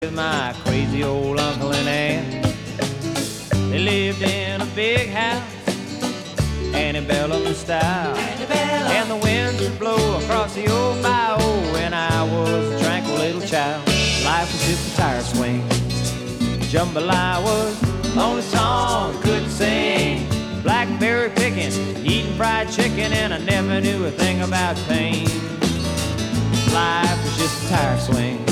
With my crazy old uncle and aunt. They lived in a big house, antebellum style, and the winds would blow across the old bayou when I was a tranquil little child. Life was just a tire swing. Jambalaya was the only song I couldn't sing. Blackberry picking, eating fried chicken, and I never knew a thing about pain. Life was just a tire swing.